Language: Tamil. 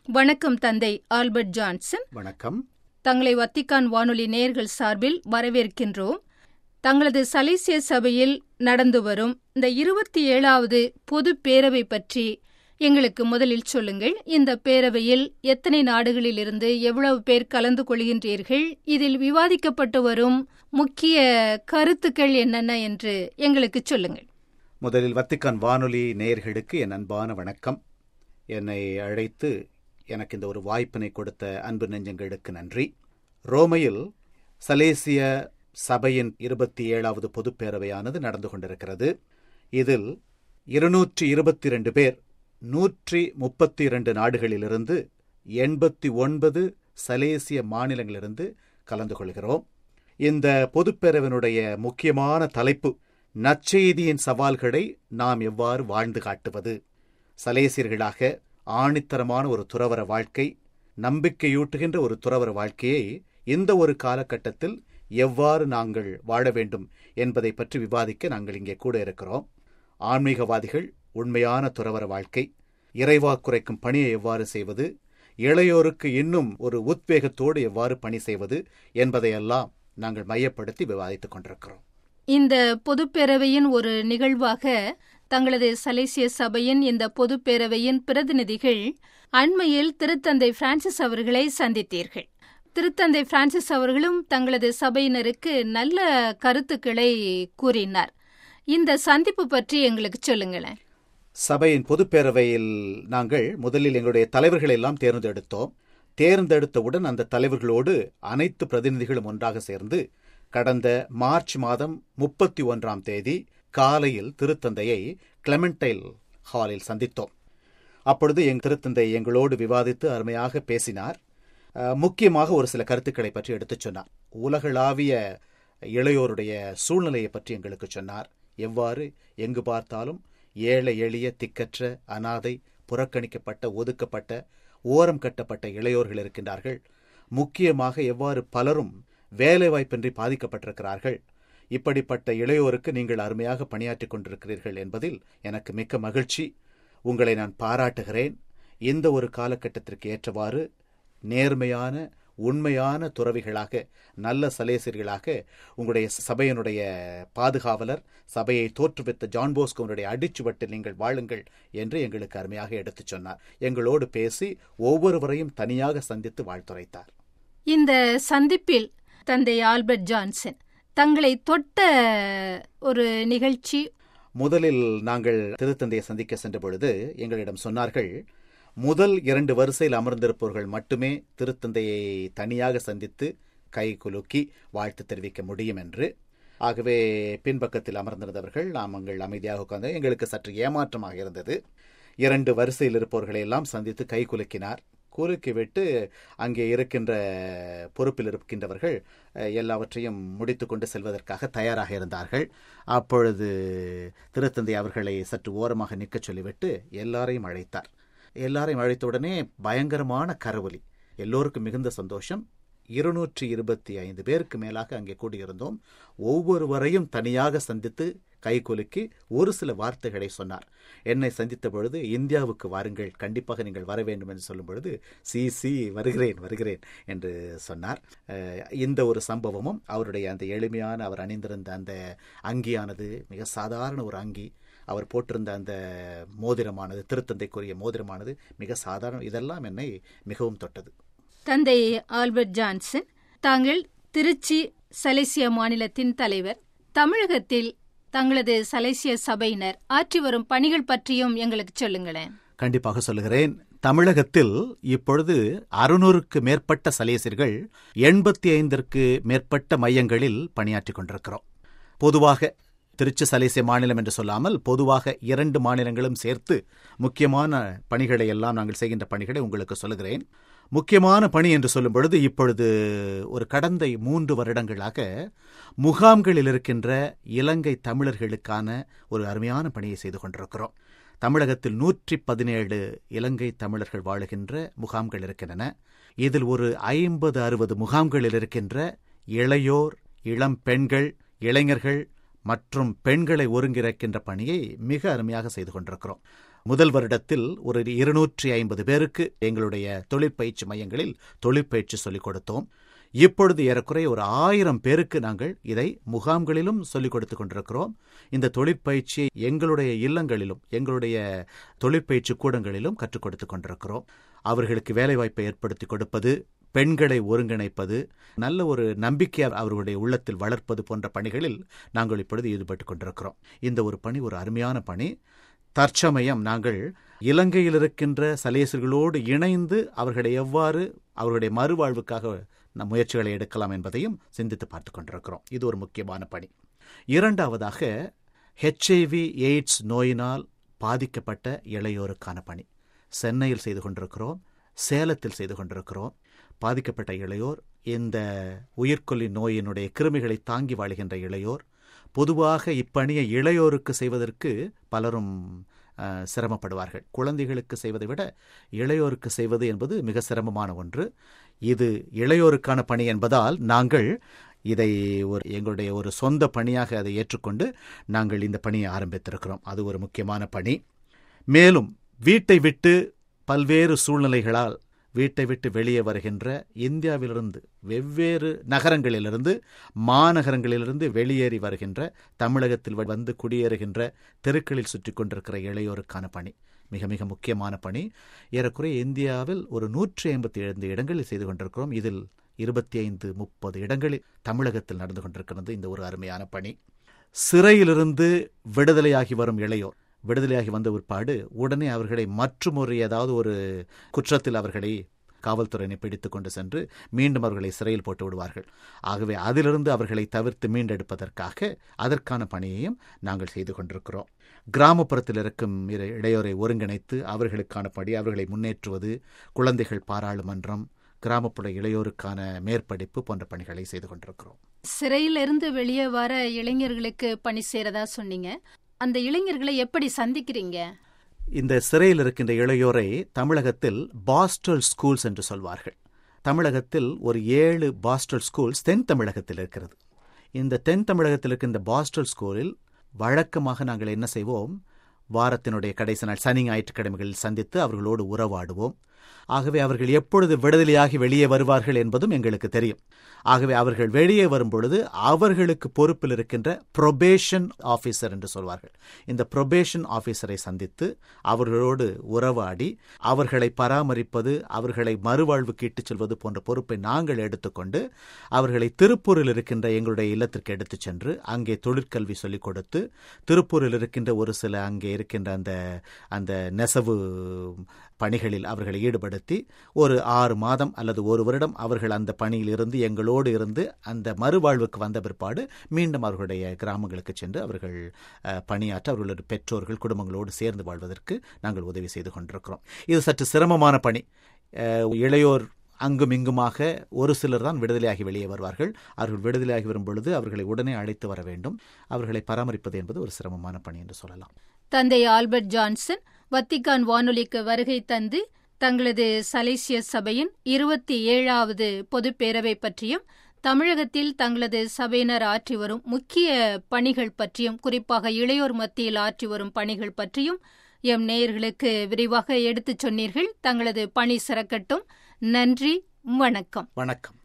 வணக்கம் தந்தை ஆல்பர்ட் ஜான்சன். வணக்கம். தங்களை வத்திக்கான் வானொலி நேயர்கள் சார்பில் வரவேற்கின்றோம். தங்களது சலேசிய சபையில் நடந்து வரும் இந்த 27வது பொது பேரவை பற்றி எங்களுக்கு முதலில் சொல்லுங்கள். இந்த பேரவையில் எத்தனை நாடுகளிலிருந்து எவ்வளவு பேர் கலந்து கொள்கின்றீர்கள்? இதில் விவாதிக்கப்பட்டு வரும் முக்கிய கருத்துக்கள் என்னென்ன என்று எங்களுக்கு சொல்லுங்கள். முதலில் வத்திக்கான் வானொலி நேயர்களுக்கு என் அன்பான வணக்கம். என்னை அழைத்து எனக்கு இந்த ஒரு வாய்ப்பினை கொடுத்த அன்பு நெஞ்சங்களுக்கு நன்றி. ரோமையில் சலேசிய சபையின் 27வது பொதுப்பேரவையானது நடந்து கொண்டிருக்கிறது. இதில் 222 பேர் 132 நாடுகளிலிருந்து 89 சலேசிய மாநிலங்களிலிருந்து கலந்து கொள்கிறோம். இந்த பொதுப்பேரவையினுடைய முக்கியமான தலைப்பு நற்செய்தியின் சவால்களை நாம் எவ்வாறு வாழ்ந்து காட்டுவது. சலேசியர்களாக ஆணித்தரமான ஒரு துறவற வாழ்க்கை, நம்பிக்கையூட்டுகின்ற ஒரு துறவற வாழ்க்கையை இந்த ஒரு காலகட்டத்தில் எவ்வாறு நாங்கள் வாழ வேண்டும் என்பதை பற்றி விவாதிக்க நாங்கள் இங்கே கூட இருக்கிறோம். ஆன்மீகவாதிகள் உண்மையான துறவற வாழ்க்கை, இறைவாக்குரைக்கும் பணியை எவ்வாறு செய்வது, இளையோருக்கு இன்னும் ஒரு உத்வேகத்தோடு எவ்வாறு பணி செய்வது என்பதையெல்லாம் நாங்கள் மையப்படுத்தி விவாதித்துக் கொண்டிருக்கிறோம். இந்த பொதுப்பேரவையின் ஒரு நிகழ்வாக தங்களது சலேசிய சபையின் இந்த பொதுப்பேரவையின் பிரதிநிதிகள் அண்மையில் திருத்தந்தை பிரான்சிஸ் அவர்களை சந்தித்தீர்கள். திருத்தந்தை பிரான்சிஸ் அவர்களும் தங்களது சபையினருக்கு நல்ல கருத்துக்களை கூறினார். இந்த சந்திப்பு பற்றி எங்களுக்கு சொல்லுங்களேன். சபையின் பொதுப்பேரவையில் நாங்கள் முதலில் எங்களுடைய தலைவர்களை எல்லாம் தேர்ந்தெடுத்தோம். தேர்ந்தெடுத்தவுடன் அந்த தலைவர்களோடு அனைத்து பிரதிநிதிகளும் ஒன்றாக சேர்ந்து கடந்த மார்ச் மாதம் 31ஆம் தேதி காலையில் திருத்தந்தையை கிளெமெண்டைல் ஹாலில் சந்தித்தோம். அப்பொழுது திருத்தந்தை எங்களோடு விவாதித்து அருமையாக பேசினார். முக்கியமாக ஒரு சில கருத்துக்களை பற்றி எடுத்துச் சொன்னார். உலகளாவிய இளையோருடைய சூழ்நிலையை பற்றி எங்களுக்கு சொன்னார். எவ்வாறு எங்கு பார்த்தாலும் ஏழை எளிய திக்கற்ற அனாதை புறக்கணிக்கப்பட்ட ஒதுக்கப்பட்ட ஓரம் கட்டப்பட்ட இளையோர்கள் இருக்கின்றார்கள். முக்கியமாக எவ்வாறு பலரும் வேலைவாய்ப்பின்றி பாதிக்கப்பட்டிருக்கிறார்கள். இப்படிப்பட்ட இளையோருக்கு நீங்கள் அருமையாக பணியாற்றிக் கொண்டிருக்கிறீர்கள் என்பதில் எனக்கு மிக்க மகிழ்ச்சி. உங்களை நான் பாராட்டுகிறேன். இந்த ஒரு காலகட்டத்திற்கு ஏற்றவாறு நேர்மையான உண்மையான துறவிகளாக, நல்ல சலேசியர்களாக, உங்களுடைய சபையினுடைய பாதுகாவலர், சபையை தோற்றுவித்த ஜான் போஸ்கோனுடைய அடிச்சுவட்டில் நீங்கள் வாழுங்கள் என்று எங்களுக்கு அருமையாக எடுத்துச் சொன்னார். எங்களோடு பேசி ஒவ்வொருவரையும் தனியாக சந்தித்து வாழ்த்துரைத்தார். இந்த சந்திப்பில் தந்தை ஆல்பர்ட் ஜான்சன் தங்களை தொட்ட ஒரு நிகழ்ச்சி. முதலில் நாங்கள் திருத்தந்தையை சந்திக்க சென்ற பொழுது எங்களிடம் சொன்னார்கள், முதல் 2 வரிசையில் அமர்ந்திருப்பவர்கள் மட்டுமே திருத்தந்தையை தனியாக சந்தித்து கை குலுக்கி வாழ்த்து தெரிவிக்க முடியும் என்று. ஆகவே பின்பக்கத்தில் அமர்ந்திருந்தவர்கள் நாங்கள் அமைதியாக உட்கார்ந்து, எங்களுக்கு சற்று ஏமாற்றமாக இருந்தது. 2 வரிசையில் இருப்பவர்களை எல்லாம் சந்தித்து கை குலுக்கினார். குறுக்கிவிட்டு அங்கே இருக்கின்ற பொறுப்பில் இருக்கின்றவர்கள் எல்லாவற்றையும் முடித்து கொண்டு செல்வதற்காக தயாராக இருந்தார்கள். அப்பொழுது திருத்தந்தை அவர்களை சற்று ஓரமாக நிற்க சொல்லிவிட்டு எல்லாரையும் அழைத்தார். எல்லாரையும் அழைத்தவுடனே பயங்கரமான கரவொலி. எல்லோருக்கும் மிகுந்த சந்தோஷம். 225 பேருக்கு மேலாக அங்கே கூடியிருந்தோம். ஒவ்வொருவரையும் தனியாக சந்தித்து கை குலுக்கி ஒரு சில வார்த்தைகளை சொன்னார். என்னை சந்தித்த பொழுது, இந்தியாவுக்கு வாருங்கள், கண்டிப்பாக நீங்கள் வர வேண்டும் என்று சொல்லும் பொழுது, சி வருகிறேன் என்று சொன்னார். இந்த ஒரு சம்பவமும் அவருடைய அந்த எளிமையான அவர் அணிந்திருந்த அந்த அங்கியானது மிக சாதாரண ஒரு அங்கி, அவர் போட்டிருந்த அந்த மோதிரமானது, திருத்தந்தைக்குரிய மோதிரமானது மிக சாதாரண, இதெல்லாம் என்னை மிகவும் தொட்டது. தந்தை ஆல்பர்ட் ஜான்சன், தாங்கள் திருச்சி சலேசிய மாநிலத்தின் தலைவர். தமிழகத்தில் தங்களது சலேசிய சபையினர் ஆற்றி வரும் பணிகள் பற்றியும் எங்களுக்கு சொல்லுங்களேன். கண்டிப்பாக சொல்லுகிறேன். தமிழகத்தில் இப்பொழுது 600க்கு மேற்பட்ட சலேசியர்கள் 85ற்கு மேற்பட்ட மையங்களில் பணியாற்றிக் கொண்டிருக்கிறோம். பொதுவாக திருச்சி சலேசிய மாநிலம் என்று சொல்லாமல் பொதுவாக 2 மாநிலங்களும் சேர்த்து முக்கியமான பணிகளை எல்லாம் நாங்கள் செய்கின்ற பணிகளை உங்களுக்கு சொல்லுகிறேன். முக்கியமான பணி என்று சொல்லும் பொழுது, இப்பொழுது ஒரு கடந்த 3 வருடங்களாக முகாம்களில் இருக்கின்ற இலங்கை தமிழர்களுக்கான ஒரு அருமையான பணியை செய்து கொண்டிருக்கிறோம். தமிழகத்தில் 117 இலங்கை தமிழர்கள் வாழுகின்ற முகாம்கள் இருக்கின்றன. இதில் ஒரு 50-60 முகாம்களில் இருக்கின்ற இளையோர், இளம் பெண்கள், இளைஞர்கள் மற்றும் பெண்களை ஒருங்கிணைக்கின்ற பணியை மிக அருமையாக செய்து கொண்டிருக்கிறோம். முதல் வருடத்தில் ஒரு 250 பேருக்கு எங்களுடைய தொழிற்பயிற்சி மையங்களில் தொழிற்பயிற்சி சொல்லிக் கொடுத்தோம். இப்பொழுது ஏறக்குறைய ஒரு 1000 பேருக்கு நாங்கள் இதை முகாம்களிலும் சொல்லிக் கொடுத்துக் கொண்டிருக்கிறோம். இந்த தொழிற்பயிற்சியை எங்களுடைய இல்லங்களிலும் எங்களுடைய தொழிற்பயிற்சி கூடங்களிலும் கற்றுக் கொடுத்துக் கொண்டிருக்கிறோம். அவர்களுக்கு வேலைவாய்ப்பை ஏற்படுத்தி கொடுப்பது, பெண்களை ஒருங்கிணைப்பது, நல்ல ஒரு நம்பிக்கை அவர்களுடைய உள்ளத்தில் வளர்ப்பது போன்ற பணிகளில் நாங்கள் இப்பொழுது ஈடுபட்டுக் கொண்டிருக்கிறோம். இந்த ஒரு பணி ஒரு அருமையான பணி. தற்சமயம் நாங்கள் இலங்கையில் இருக்கின்ற சலேசியர்களோடு இணைந்து அவர்களை எவ்வாறு அவர்களுடைய மறுவாழ்வுக்காக முயற்சிகளை எடுக்கலாம் என்பதையும் சிந்தித்து பார்த்துக் கொண்டிருக்கிறோம். இது ஒரு முக்கியமான பணி. இரண்டாவதாக, HIV எய்ட்ஸ் நோயினால் பாதிக்கப்பட்ட இளையோருக்கான பணி சென்னையில் செய்து கொண்டிருக்கிறோம், சேலத்தில் செய்து கொண்டிருக்கிறோம். பாதிக்கப்பட்ட இளையோர், இந்த உயிர்கொல்லி நோயினுடைய கிருமிகளை தாங்கி வாழ்கின்ற இளையோர், பொதுவாக இப்பணியை இளையோருக்கு செய்வதற்கு பலரும் சிரமப்படுவார்கள். குழந்தைகளுக்கு செய்வதை விட இளையோருக்கு செய்வது என்பது மிக சிரமமான ஒன்று. இது இளையோருக்கான பணி என்பதால் நாங்கள் இதை எங்களுடைய ஒரு சொந்த பணியாக அதை ஏற்றுக்கொண்டு நாங்கள் இந்த பணியை ஆரம்பித்திருக்கிறோம். அது ஒரு முக்கியமான பணி. மேலும் வீட்டை விட்டு பல்வேறு சூழ்நிலைகளால் வீட்டை விட்டு வெளியே வருகின்ற, இந்தியாவிலிருந்து வெவ்வேறு நகரங்களிலிருந்து மாநகரங்களிலிருந்து வெளியேறி வருகின்ற, தமிழகத்தில் வந்து குடியேறுகின்ற, தெருக்களில் சுற்றி கொண்டிருக்கிற இளையோருக்கான பணி மிக மிக முக்கியமான பணி. ஏறக்குறைய இந்தியாவில் ஒரு 157 இடங்களில் செய்து கொண்டிருக்கிறோம். இதில் 25-30 இடங்களில் தமிழகத்தில் நடந்து கொண்டிருக்கிறது இந்த ஒரு அருமையான பணி. சிறையிலிருந்து விடுதலையாகி வரும் இளையோர் விடுதலையாகி வந்த பிற்பாடு உடனே அவர்களை மற்றுமொரு ஏதாவது ஒரு குற்றத்தில் அவர்களை காவல்துறையினை பிடித்து கொண்டு சென்று மீண்டும் அவர்களை சிறையில் போட்டு விடுவார்கள். ஆகவே அதிலிருந்து அவர்களை தவிர்த்து மீண்டெடுப்பதற்காக அதற்கான பணியையும் நாங்கள் செய்து கொண்டிருக்கிறோம். கிராமப்புறத்தில் இருக்கும் இளையோரை ஒருங்கிணைத்து அவர்களுக்கான பணி, அவர்களை முன்னேற்றுவது, குழந்தைகள் பாராளுமன்றம், கிராமப்புற இளையோருக்கான மேற்படிப்பு போன்ற பணிகளை செய்து கொண்டிருக்கிறோம். சிறையிலிருந்து வெளியே வர இளைஞர்களுக்கு பணி செய்யறதா சொன்னீங்க. அந்த இளைஞர்களை எப்படி சந்திக்கிறீங்க? இந்த சிறையில் இருக்கின்ற இளையோரை தமிழகத்தில் பாஸ்டல் ஸ்கூல்ஸ் என்று சொல்வார்கள். தமிழகத்தில் ஒரு 7 பாஸ்டல் ஸ்கூல்ஸ் தென் தமிழகத்தில் இருக்கிறது. இந்த தென் தமிழகத்தில் இருக்கின்ற இந்த பாஸ்டல் ஸ்கூலில் வழக்கமாக நாங்கள் என்ன செய்வோம், வாரத்தினுடைய கடைசி நாள் சனி ஞாயிற்றுக்கிழமைகளில் சந்தித்து அவர்களோடு உறவாடுவோம். ஆகவே அவர்கள் எப்பொழுது விடுதலையாகி வெளியே வருவார்கள் என்பதும் எங்களுக்கு தெரியும். ஆகவே அவர்கள் வெளியே வரும்பொழுது அவர்களுக்கு பொறுப்பில் இருக்கின்ற ப்ரொபேஷன் ஆஃபீஸர் என்று சொல்வார்கள். இந்த ப்ரொபேஷன் ஆஃபீஸரை சந்தித்து அவர்களோடு உறவாடி அவர்களை பராமரிப்பது, அவர்களை மறுவாழ்வுக்கு இட்டுச் செல்வது போன்ற பொறுப்பை நாங்கள் எடுத்துக்கொண்டு அவர்களை திருப்பூரில் இருக்கின்ற எங்களுடைய இல்லத்திற்கு எடுத்துச் சென்று அங்கே தொழிற்கல்வி சொல்லிக் கொடுத்து, திருப்பூரில் இருக்கின்ற ஒரு சில அங்கே இருக்கின்ற அந்த நெசவு பணிகளில் அவர்களை ஈடுபடுத்தி ஒரு 6 மாதம் அல்லது 1 வருடம் அவர்கள் அந்த பணியில் இருந்து எங்களோடு இருந்து அந்த மறுவாழ்வுக்கு வந்த பிற்பாடு மீண்டும் அவர்களுடைய கிராமங்களுக்கு சென்று அவர்கள் பணியாற்ற அவர்களுடைய பெற்றோர்கள் குடும்பங்களோடு சேர்ந்து வாழ்வதற்கு நாங்கள் உதவி செய்து கொண்டிருக்கிறோம். இது சற்று சிரமமான பணி. இளையோர் அங்கும் இங்குமாக ஒரு சிலர் தான் விடுதலையாகி வெளியே வருவார்கள். அவர்கள் விடுதலையாகி வரும் பொழுது அவர்களை உடனே அழைத்து வர வேண்டும். அவர்களை பராமரிப்பது என்பது ஒரு சிரமமான பணி என்று சொல்லலாம். தந்தை ஆல்பர்ட் ஜான்சன் வத்திக்கான் வானொலிக்கு வருகை தந்து தங்களது சலேசியஸ் சபையின் 27வது பொதுப்பேரவை பற்றியும் தமிழகத்தில் தங்களது சபையினர் ஆற்றி வரும் முக்கிய பணிகள் பற்றியும், குறிப்பாக இளையோர் மத்தியில் ஆற்றி வரும் பணிகள் பற்றியும் எம் நேயர்களுக்கு விரிவாக எடுத்துச் சொன்னீர்கள். தங்களது பணி சிறக்கட்டும். நன்றி. வணக்கம். வணக்கம்.